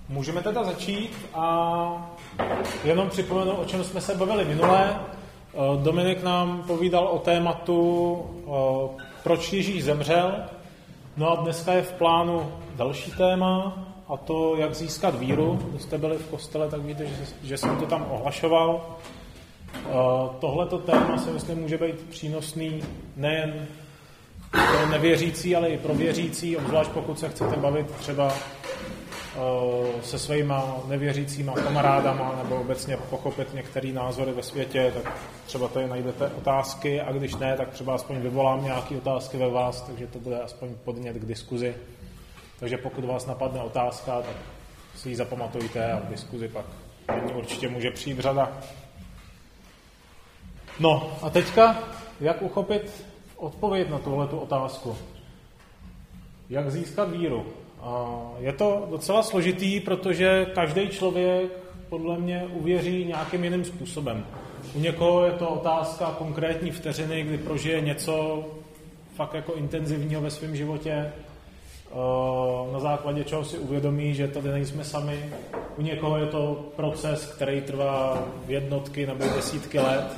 Můžeme teda začít a jenom připomenu, o čem jsme se bavili minule. Dominik nám povídal o tématu, proč Ježíš zemřel. No a dneska je v plánu další téma, a to, jak získat víru. Když jste byli v kostele, tak víte, že jsem to tam ohlašoval. Tohleto téma si myslím může být přínosný nejen pro nevěřící, ale i pro věřící, obzvlášť pokud se chcete bavit třeba se svýma nevěřícíma kamarádama nebo obecně pochopit některé názory ve světě, tak třeba tady najdete otázky a když ne, tak třeba aspoň vyvolám nějaké otázky ve vás, takže to bude aspoň podnět k diskuzi. Takže pokud vás napadne otázka, tak si ji zapamatujte a v diskuzi pak určitě může přijít řada. No a teďka, jak uchopit odpověď na tuhletu otázku? Jak získat víru? Je to docela složitý, protože každý člověk podle mě uvěří nějakým jiným způsobem. U někoho je to otázka konkrétní vteřiny, kdy prožije něco fakt jako intenzivního ve svém životě, na základě čeho si uvědomí, že tady nejsme sami. U někoho je to proces, který trvá jednotky nebo desítky let.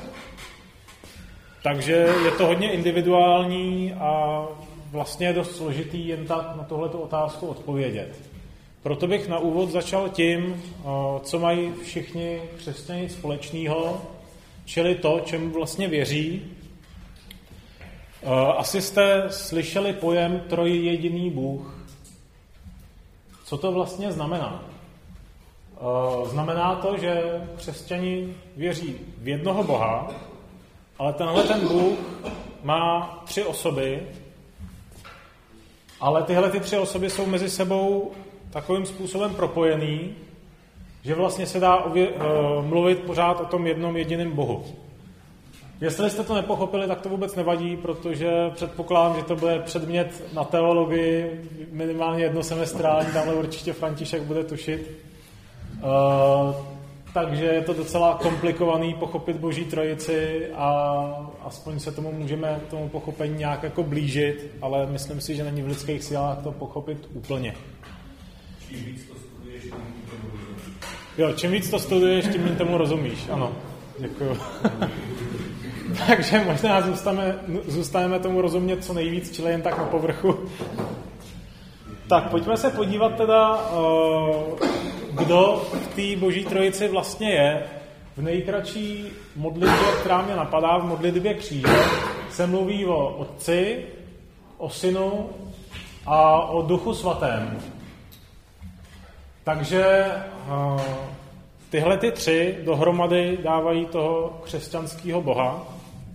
Takže je to hodně individuální a vlastně je dost složitý jen tak na tohleto otázku odpovědět. Proto bych na úvod začal tím, co mají všichni křesťané společného, čili to, čemu vlastně věří. Asi jste slyšeli pojem trojjediný Bůh. Co to vlastně znamená? Znamená to, že křesťani věří v jednoho Boha, ale tenhle ten Bůh má 3 osoby, ale tyhle ty 3 osoby jsou mezi sebou takovým způsobem propojený, že vlastně se dá mluvit pořád o tom jednom jediném Bohu. Jestli jste to nepochopili, tak to vůbec nevadí, protože předpokládám, že to bude předmět na teologii, minimálně jednosemestrální, tamhle určitě František bude tušit. Takže je to docela komplikovaný pochopit Boží trojici a aspoň se můžeme tomu pochopení nějak jako blížit, ale myslím si, že není v lidských silách to pochopit úplně. Čím víc to studuješ, tím tomu rozumíš. Jo, čím víc to studuješ, tím tomu rozumíš, ano. Děkuju. Takže možná zůstaneme tomu rozumět co nejvíc, čili jen tak na povrchu. Tak, pojďme se podívat teda, kdo v té Boží trojici vlastně je. V nejkratší modlitbě, která mě napadá, v modlitbě kříže, se mluví o Otci, o Synu a o Duchu Svatém. Takže tyhle ty 3 dohromady dávají toho křesťanského Boha.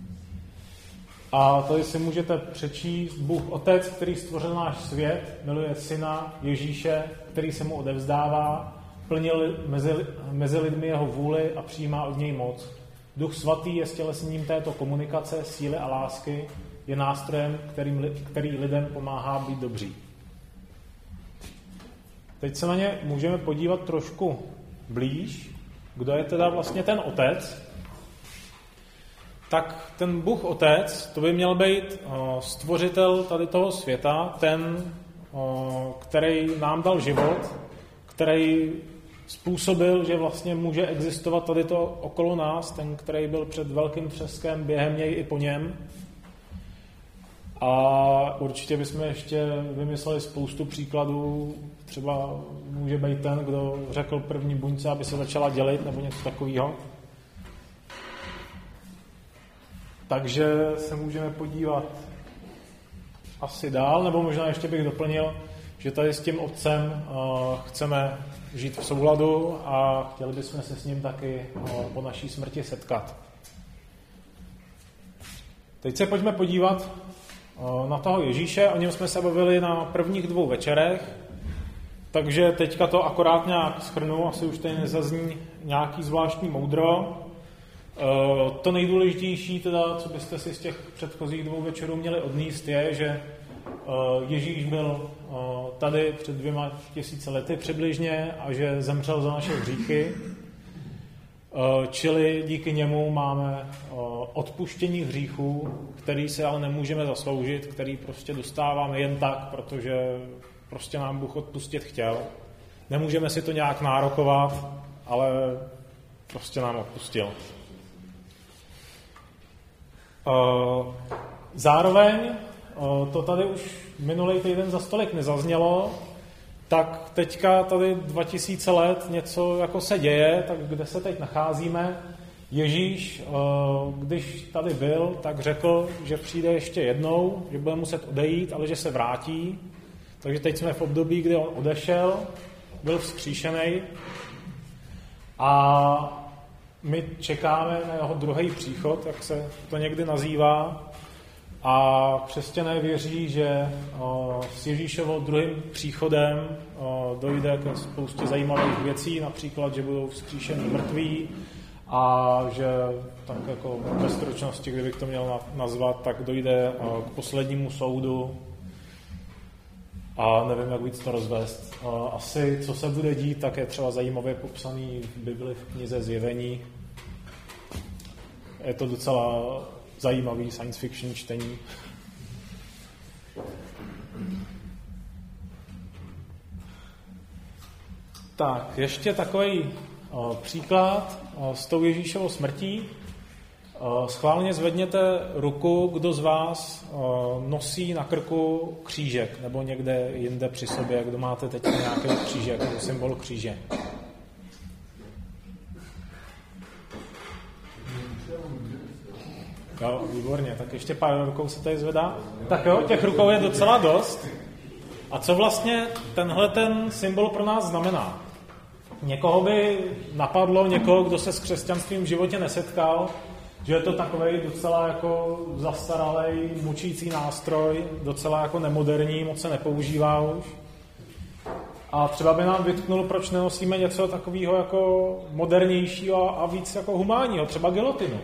A tady si můžete přečíst: Bůh Otec, který stvořil náš svět, miluje Syna Ježíše, který se mu odevzdává, plnil mezi lidmi jeho vůli a přijímá od něj moc. Duch Svatý je stělesněním této komunikace, síly a lásky, je nástrojem, který lidem pomáhá být dobří. Teď se na ně můžeme podívat trošku blíž. Kdo je teda vlastně ten Otec? Tak ten Bůh Otec, to by měl být stvořitel tady toho světa, ten, který nám dal život, který způsobil, že vlastně může existovat tady to okolo nás, ten, který byl před velkým třeskem, během něj i po něm. A určitě bychom ještě vymysleli spoustu příkladů. Třeba může být ten, kdo řekl první buňce, aby se začala dělit, nebo něco takového. Takže se můžeme podívat asi dál, nebo možná ještě bych doplnil, že tady s tím Otcem chceme žít v souladu a chtěli bychom se s ním taky po naší smrti setkat. Teď se pojďme podívat na toho Ježíše, o něm jsme se bavili na prvních 2 večerech, takže teďka to akorát nějak shrnu, asi už tady nezazní nějaký zvláštní moudro. To nejdůležitější, teda, co byste si z těch předchozích 2 večerů měli odníst, je, že Ježíš byl tady před 2000 lety přibližně a že zemřel za naše hříchy. Čili díky němu máme odpuštění hříchů, který se ale nemůžeme zasloužit, který prostě dostáváme jen tak, protože prostě nám Bůh odpustit chtěl. Nemůžeme si to nějak nárokovat, ale prostě nám odpustil. Zároveň, to tady už minulý týden za stolik nezaznělo, tak teďka tady 2000 let něco jako se děje, tak kde se teď nacházíme? Ježíš, když tady byl, tak řekl, že přijde ještě jednou, že bude muset odejít, ale že se vrátí. Takže teď jsme v období, kdy on odešel, byl vzkříšený a my čekáme na jeho druhý příchod, jak se to někdy nazývá. A křesťané věří, že s Ježíšovou druhým příchodem dojde ke spoustě zajímavých věcí, například, že budou vzkříšeni mrtví a že tak jako ve stručnosti, kdybych to měl nazvat, tak dojde k poslednímu soudu a nevím, jak víc to rozvést. Asi, co se bude dít, tak je třeba zajímavě popsaný v Bibli v knize Zjevení. Je to docela zajímavý science fiction čtení. Tak, ještě takový příklad s tou Ježíšovou smrtí. Schválně zvedněte ruku, kdo z vás nosí na krku křížek, nebo někde jinde při sobě, kdo máte teď nějaký křížek, nebo symbol kříže. Jo, výborně, tak ještě pár rukou se tady zvedá. Tak jo, těch rukou je docela dost. A co vlastně tenhle ten symbol pro nás znamená? Někoho by napadlo, někoho, kdo se s křesťanstvím v životě nesetkal, že je to takovej docela jako zastaralej, mučící nástroj, docela jako nemoderní, moc se nepoužívá už. A třeba by nám vytknul, proč nenosíme něco takového jako modernějšího a víc jako humánního, třeba gilotinu.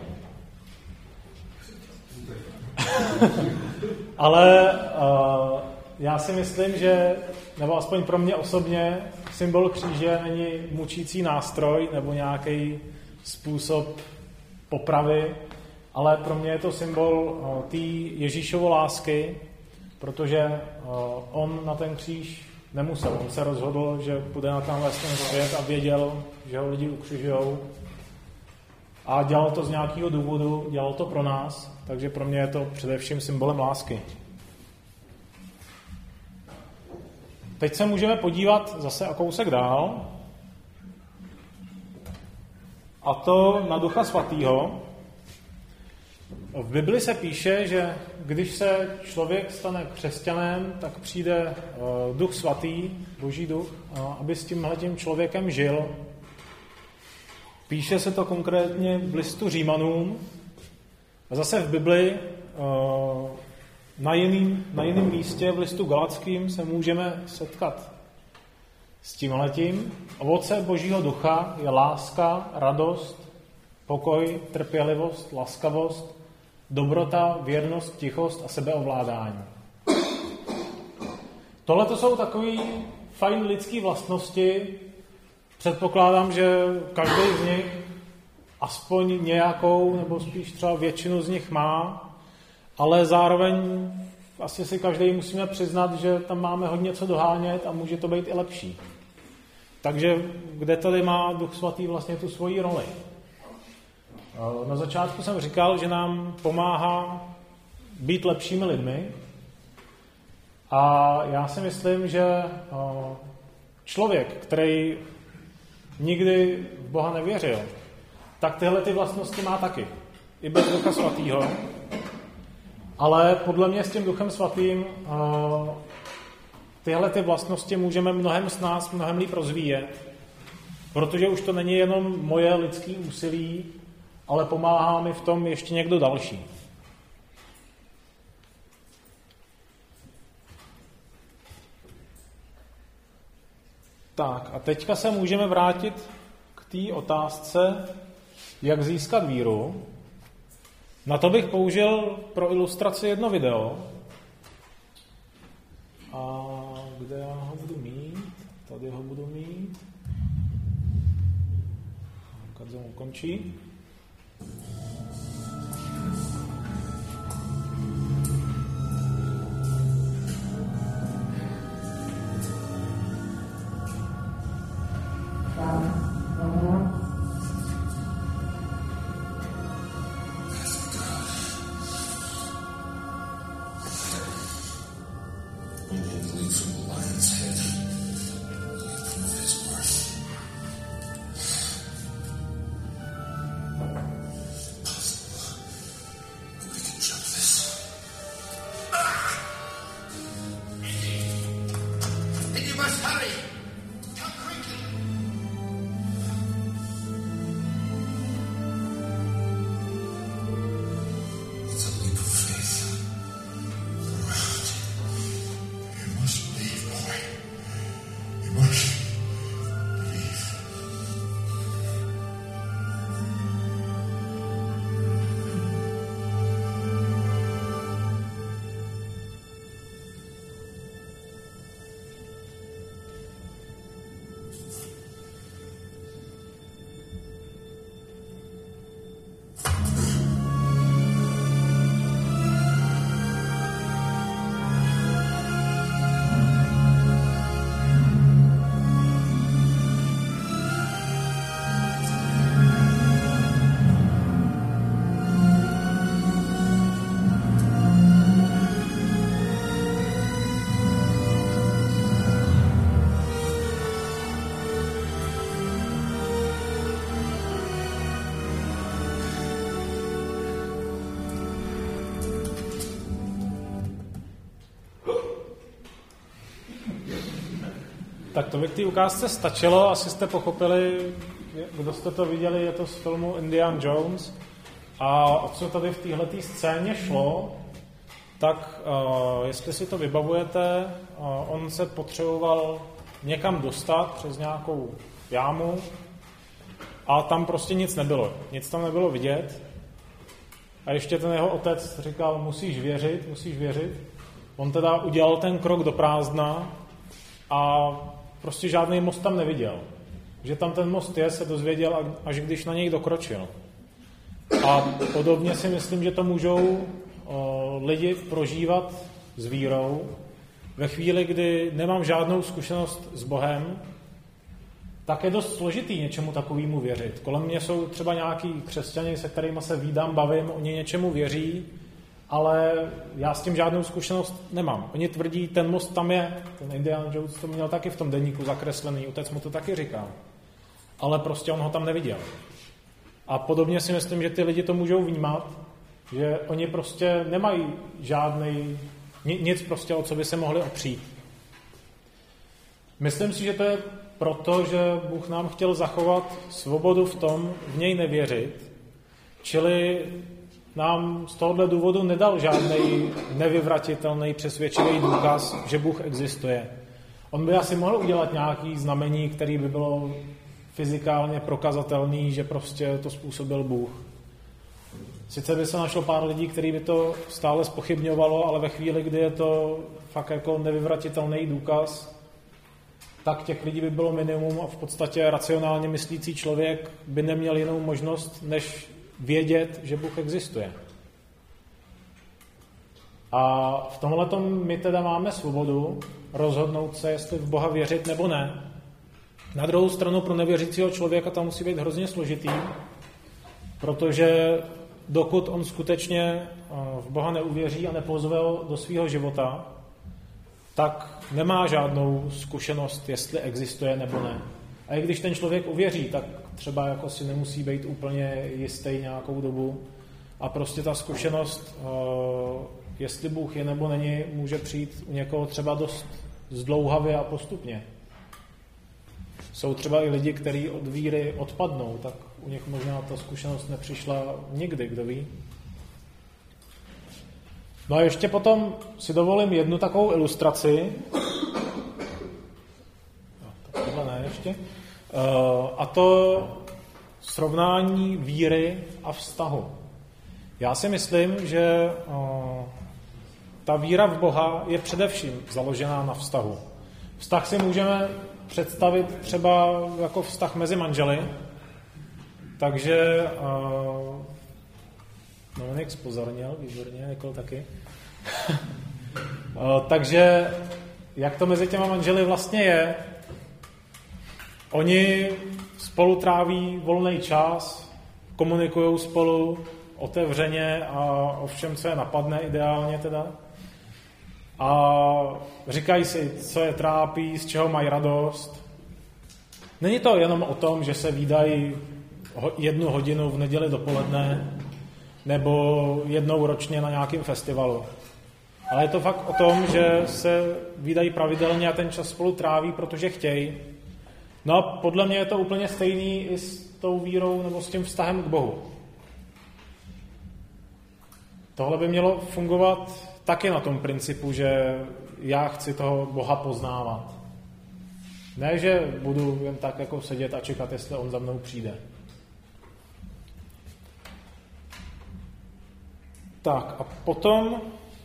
Ale já si myslím, že, nebo aspoň pro mě osobně, symbol kříže není mučící nástroj nebo nějaký způsob popravy, ale pro mě je to symbol té Ježíšovo lásky, protože on na ten kříž nemusel. On se rozhodl, že půjde na tenhle svět a věděl, že ho lidi ukřižujou. A dělal to z nějakého důvodu, dělal to pro nás, takže pro mě je to především symbolem lásky. Teď se můžeme podívat zase o kousek dál, a to na Ducha Svatýho. V Bibli se píše, že když se člověk stane křesťanem, tak přijde Duch Svatý, Boží duch, aby s tímhletím člověkem žil. Píše se to konkrétně v listu Římanům a zase v Bibli na jiném místě v listu Galackým se můžeme setkat s tímhletím. Ovoce Božího ducha je láska, radost, pokoj, trpělivost, laskavost, dobrota, věrnost, tichost a sebeovládání. Tohle to jsou takové fajn lidské vlastnosti. Předpokládám, že každý z nich aspoň nějakou, nebo spíš třeba většinu z nich má, ale zároveň asi si každý musíme přiznat, že tam máme hodně co dohánět a může to být i lepší. Takže kde tady má Duch Svatý vlastně tu svoji roli? Na začátku jsem říkal, že nám pomáhá být lepšími lidmi a já si myslím, že člověk, který nikdy v Boha nevěřil, tak tyhle ty vlastnosti má taky. I bez Ducha Svatýho. Ale podle mě s tím Duchem Svatým tyhle ty vlastnosti můžeme mnohem líp rozvíjet, protože už to není jenom moje lidské úsilí, ale pomáhá mi v tom ještě někdo další. Tak a teďka se můžeme vrátit k té otázce, jak získat víru. Na to bych použil pro ilustraci jedno video. A kde já ho budu mít? Tady ho budu mít. Kadzem ukončí. Tak to by k té ukázce stačilo, asi jste pochopili, kdo jste to viděli, je to z filmu Indiana Jones. A o co tady v téhletý scéně šlo, tak jestli si to vybavujete, on se potřeboval někam dostat přes nějakou jámu a tam prostě nic nebylo. Nic tam nebylo vidět. A ještě ten jeho otec říkal, musíš věřit. On teda udělal ten krok do prázdna a prostě žádný most tam neviděl. Že tam ten most je, se dozvěděl, až když na něj dokročil. A podobně si myslím, že to můžou lidi prožívat s vírou. Ve chvíli, kdy nemám žádnou zkušenost s Bohem, tak je dost složitý něčemu takovému věřit. Kolem mě jsou třeba nějaký křesťani, se kterými se vídám, bavím, oni něčemu věří, ale já s tím žádnou zkušenost nemám. Oni tvrdí, ten most tam je, ten Indiana Jones to měl taky v tom deníku zakreslený, otec mu to taky říkal. Ale prostě on ho tam neviděl. A podobně si myslím, že ty lidi to můžou vnímat, že oni prostě nemají nic prostě, o co by se mohli opřít. Myslím si, že to je proto, že Bůh nám chtěl zachovat svobodu v tom, v něj nevěřit, čili nám z tohohle důvodu nedal žádný nevyvratitelný přesvědčivý důkaz, že Bůh existuje. On by asi mohl udělat nějaký znamení, který by bylo fyzikálně prokazatelný, že prostě to způsobil Bůh. Sice by se našlo pár lidí, který by to stále zpochybňovalo, ale ve chvíli, kdy je to fakt jako nevyvratitelný důkaz, tak těch lidí by bylo minimum a v podstatě racionálně myslící člověk by neměl jinou možnost, než vědět, že Bůh existuje. A v tomhletom my teda máme svobodu rozhodnout se, jestli v Boha věřit nebo ne. Na druhou stranu pro nevěřícího člověka to musí být hrozně složitý, protože dokud on skutečně v Boha neuvěří a nepozve ho do svého života, tak nemá žádnou zkušenost, jestli existuje nebo ne. A i když ten člověk uvěří, tak třeba jako si nemusí být úplně jistý nějakou dobu a prostě ta zkušenost, jestli Bůh je nebo není, může přijít u někoho třeba dost zdlouhavě a postupně. Jsou třeba i lidi, kteří od víry odpadnou, tak u nich možná ta zkušenost nepřišla nikdy, kdo ví. No a ještě potom si dovolím jednu takovou ilustraci. Tak tohle ne ještě. A to srovnání víry a vztahu. Já si myslím, že ta víra v Boha je především založená na vztahu. Vztah si můžeme představit třeba jako vztah mezi manželi. Takže Dominik zpozornil, výborně, Nikol taky. Takže jak to mezi těma manželi vlastně je? Oni spolu tráví volný čas, komunikují spolu otevřeně a o všem, co je napadne, ideálně teda. A říkají si, co je trápí, z čeho mají radost. Není to jenom o tom, že se vídají 1 hodinu v neděli dopoledne nebo jednou ročně na nějakém festivalu. Ale je to fakt o tom, že se vídají pravidelně a ten čas spolu tráví, protože chtějí. No a podle mě je to úplně stejný i s tou vírou nebo s tím vztahem k Bohu. Tohle by mělo fungovat taky na tom principu, že já chci toho Boha poznávat. Ne, že budu jen tak jako sedět a čekat, jestli on za mnou přijde. Tak a potom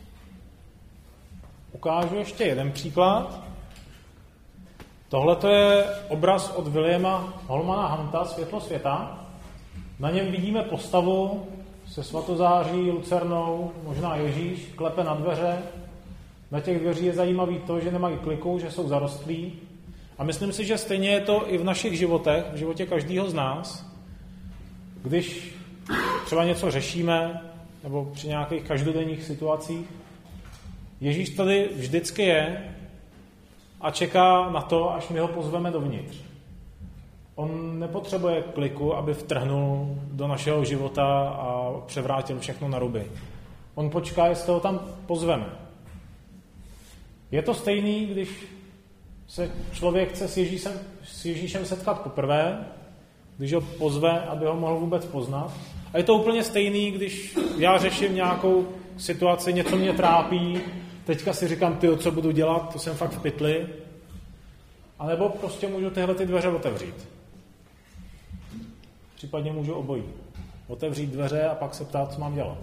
ukážu ještě jeden příklad. Tohle je obraz od Williama Holmana Hunta Světlo světa. Na něm vidíme postavu se svatozáří, lucernou, možná Ježíš, klepe na dveře. Na těch dveří je zajímavý to, že nemají kliku, že jsou zarostlí. A myslím si, že stejně je to i v našich životech, v životě každého z nás. Když třeba něco řešíme, nebo při nějakých každodenních situacích, Ježíš tady vždycky je a čeká na to, až my ho pozveme dovnitř. On nepotřebuje kliku, aby vtrhnul do našeho života a převrátil všechno na ruby. On počká, jestli ho tam pozveme. Je to stejný, když se člověk chce s Ježíšem setkat poprvé, když ho pozve, aby ho mohl vůbec poznat. A je to úplně stejný, když já řeším nějakou situaci, něco mě trápí, teďka si říkám, co budu dělat, to jsem fakt v pytli. A nebo prostě můžu tyhle ty dveře otevřít. Případně můžu obojí. Otevřít dveře a pak se ptát, co mám dělat.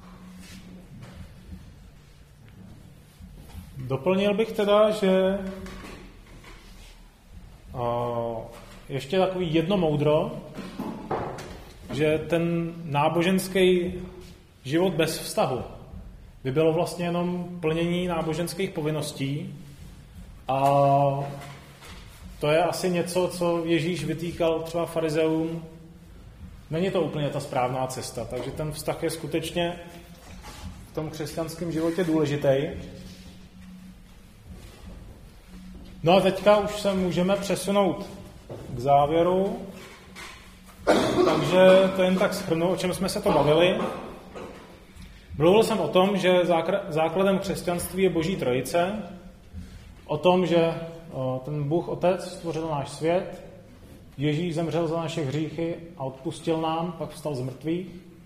Doplnil bych teda, že ještě takový jedno moudro, že ten náboženský život bez vztahu by bylo vlastně jenom plnění náboženských povinností a to je asi něco, co Ježíš vytýkal třeba farizeům. Není to úplně ta správná cesta, takže ten vztah je skutečně v tom křesťanském životě důležitý. No a teďka už se můžeme přesunout k závěru. Takže to jen tak shrnu, o čem jsme se to bavili. Mluvil jsem o tom, že základem křesťanství je Boží trojice, o tom, že ten Bůh Otec stvořil náš svět, Ježíš zemřel za naše hříchy a odpustil nám, pak vstal z mrtvých,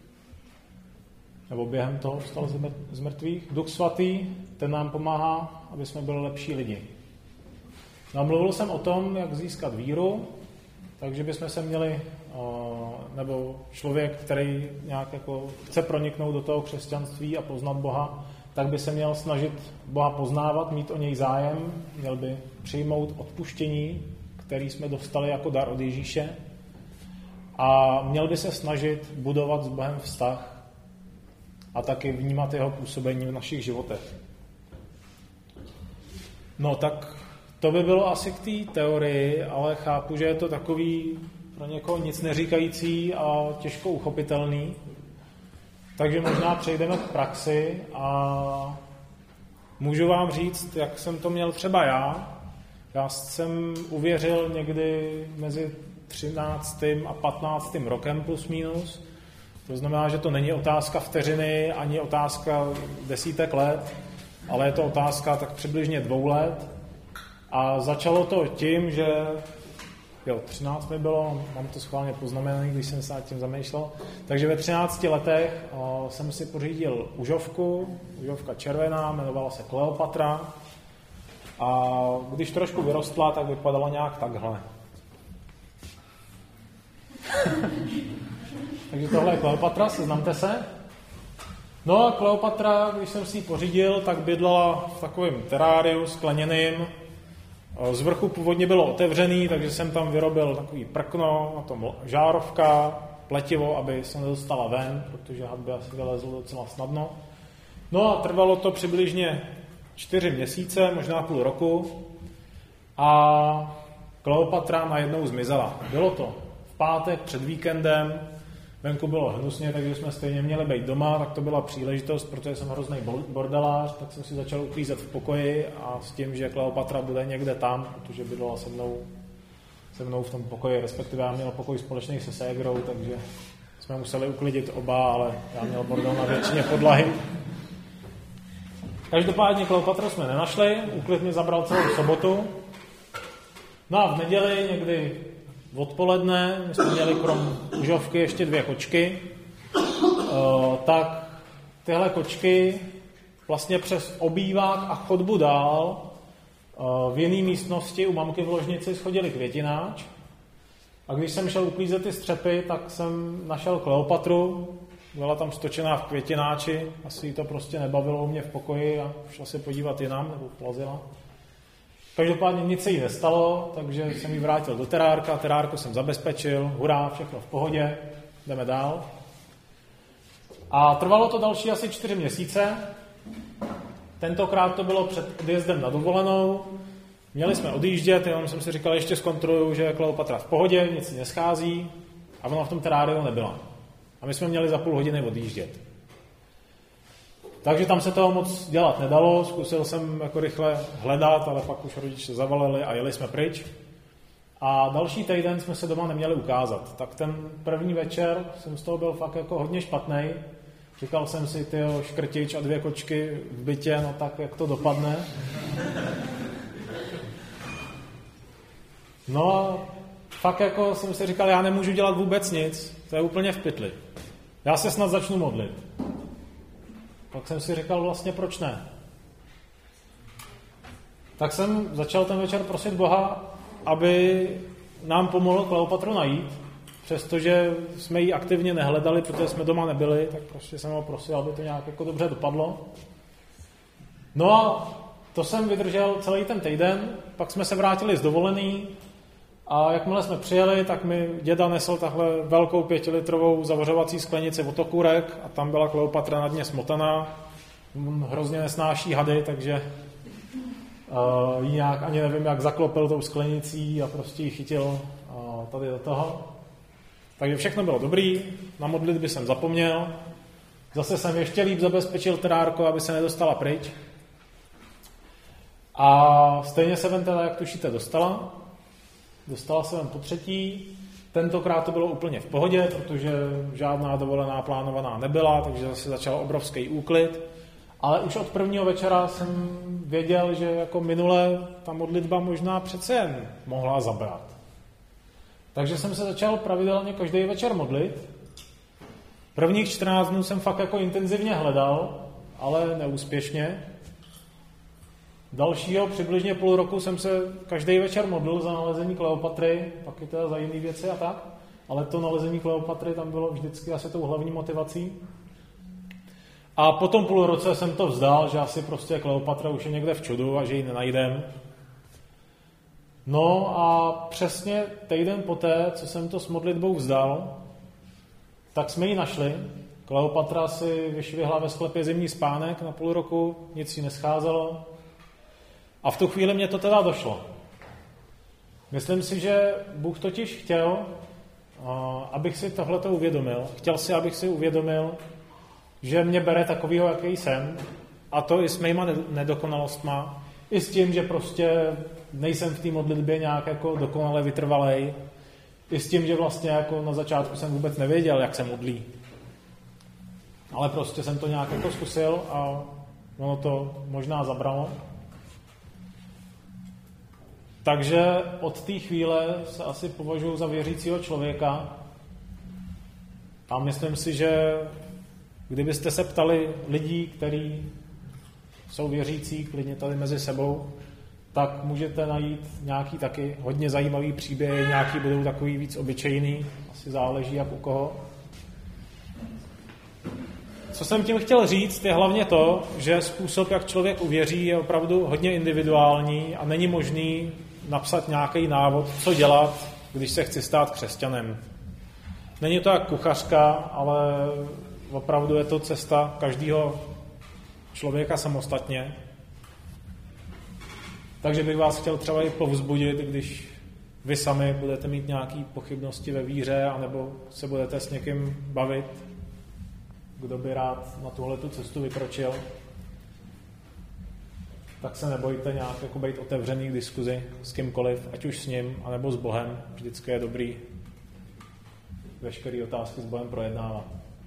nebo během toho vstal z mrtvých. Duch Svatý, ten nám pomáhá, aby jsme byli lepší lidi. No a mluvil jsem o tom, jak získat víru, takže bychom se měli, nebo člověk, který nějak jako chce proniknout do toho křesťanství a poznat Boha, tak by se měl snažit Boha poznávat, mít o něj zájem, měl by přijmout odpuštění, který jsme dostali jako dar od Ježíše a měl by se snažit budovat s Bohem vztah a taky vnímat jeho působení v našich životech. No tak to by bylo asi k té teorii, ale chápu, že je to takový pro někoho nic neříkající a těžko uchopitelný. Takže možná přejdeme k praxi a můžu vám říct, jak jsem to měl třeba já. Já jsem uvěřil někdy mezi 13. a 15. rokem plus minus. To znamená, že to není otázka vteřiny ani otázka desítek let, ale je to otázka tak přibližně 2 let. A začalo to tím, že 13 mi bylo, mám to schválně poznamenané, když jsem se nad tím zamýšlel, takže ve 13 letech jsem si pořídil užovka červená, jmenovala se Kleopatra a když trošku vyrostla, tak vypadala nějak takhle. Takže tohle je Kleopatra, seznamte se. No a Kleopatra, když jsem si ji pořídil, tak bydlela v takovém teráriu skleněným. Z vrchu původně bylo otevřený, takže jsem tam vyrobil takový prkno, na tom žárovka, pletivo, aby se nedostala ven, protože had by asi vylezl docela snadno. No a trvalo to přibližně 4 měsíce, možná půl roku a Kleopatra najednou zmizela. Bylo to v pátek před víkendem, venku bylo hnusně, takže jsme stejně měli být doma, tak to byla příležitost, protože jsem hrozný bordelář, tak jsem si začal uklízet v pokoji a s tím, že Kleopatra bude někde tam, protože bydlela se mnou v tom pokoji, respektive já měl pokoj společný se ségrou, takže jsme museli uklidit oba, ale já měl bordel na většině podlahy. Každopádně Kleopatru jsme nenašli, úklid mi zabral celou sobotu. No a v neděli někdy odpoledne, my jsme měli krom užovky ještě 2 kočky, tak tyhle kočky vlastně přes obývák a chodbu dál v jiné místnosti u mamky v ložnici schodili květináč a když jsem šel uklízet ty střepy, tak jsem našel Kleopatru, byla tam stočená v květináči, asi jí to prostě nebavilo u mě v pokoji a šla se podívat jinam, nebo plazila. Každopádně nic se jí nestalo, takže jsem ji vrátil do terárka, terárko jsem zabezpečil, hurá, všechno v pohodě, jdeme dál. A trvalo to další asi 4 měsíce, tentokrát to bylo před odjezdem na dovolenou, měli jsme odjíždět, jenom jsem si říkal, ještě zkontroluju, že je Kleopatra v pohodě, nic si neschází a ona v tom teráriu nebyla. A my jsme měli za půl hodiny odjíždět. Takže tam se toho moc dělat nedalo, zkusil jsem jako rychle hledat, ale pak už rodiče zavalili a jeli jsme pryč. A další týden jsme se doma neměli ukázat. Tak ten první večer jsem z toho byl fakt jako hodně špatnej. Říkal jsem si, tyjo, škrtič a 2 kočky v bytě, no tak jak to dopadne. No a fakt jako jsem si říkal, já nemůžu dělat vůbec nic, to je úplně v pytli. Já se snad začnu modlit. Pak jsem si říkal vlastně, proč ne? Tak jsem začal ten večer prosit Boha, aby nám pomohl Kleopatru najít, přestože jsme ji aktivně nehledali, protože jsme doma nebyli, tak prostě jsem ho prosil, aby to nějak jako dobře dopadlo. No a to jsem vydržel celý ten týden, pak jsme se vrátili z dovolený a jakmile jsme přijeli, tak mi děda nesl tahle velkou 5litrovou zavařovací sklenici od okurek a tam byla Kleopatra na dně smotaná. Hrozně nesnáší hady, takže ji nějak ani nevím, jak zaklopil tou sklenicí a prostě ji chytil tady do toho. Takže všechno bylo dobrý, na modlitby jsem zapomněl. Zase jsem ještě líp zabezpečil terárko, aby se nedostala pryč. A stejně se ven teda, jak tušíte, dostala. Dostala se ven po třetí. Tentokrát to bylo úplně v pohodě, protože žádná dovolená plánovaná nebyla, takže zase začal obrovský úklid. Ale už od prvního večera jsem věděl, že jako minule ta modlitba možná přece jen mohla zabrat. Takže jsem se začal pravidelně každý večer modlit. Prvních 14 dnů jsem fakt jako intenzivně hledal, ale neúspěšně. Dalšího přibližně půl roku jsem se každý večer modlil za nalezení Kleopatry, pak i teda za jiné věci a tak, ale to nalezení Kleopatry tam bylo vždycky asi tou hlavní motivací. A po tom půl roce jsem to vzdal, že asi prostě Kleopatra už je někde v čudu a že ji nenajdem. No a přesně týden poté, co jsem to s modlitbou vzdal, tak jsme ji našli. Kleopatra si vyšvihla ve sklepě zimní spánek na půl roku, nic jí nescházelo. A v tu chvíli mě to teda došlo. Myslím si, že Bůh totiž chtěl, abych si tohleto uvědomil. Chtěl si, abych si uvědomil, že mě bere takovýho, jaký jsem, a to i s mýma nedokonalostma, i s tím, že prostě nejsem v té modlitbě nějak jako dokonale vytrvalej, i s tím, že vlastně jako na začátku jsem vůbec nevěděl, jak se modlí. Ale prostě jsem to nějak jako zkusil a ono to možná zabralo. Takže od té chvíle se asi považuji za věřícího člověka a myslím si, že kdybyste se ptali lidí, kteří jsou věřící, klidně tady mezi sebou, tak můžete najít nějaký taky hodně zajímavý příběhy, nějaký budou takový víc obyčejný, asi záleží jak u koho. Co jsem tím chtěl říct, je hlavně to, že způsob, jak člověk uvěří, je opravdu hodně individuální a není možný napsat nějaký návod, co dělat, když se chci stát křesťanem. Není to jak kuchařka, ale opravdu je to cesta každého člověka samostatně. Takže bych vás chtěl třeba i povzbudit, když vy sami budete mít nějaké pochybnosti ve víře, anebo se budete s někým bavit, kdo by rád na tuhletu cestu vykročil, tak se nebojte nějak jako být otevřený k diskuzi s kýmkoliv, ať už s ním, anebo s Bohem. Vždycky je dobrý veškeré otázky s Bohem projednávat.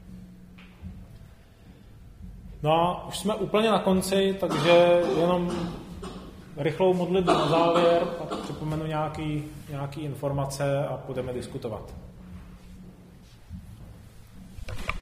No a už jsme úplně na konci, takže jenom rychlou modlitbu na závěr, pak připomenu nějaký informace a budeme diskutovat.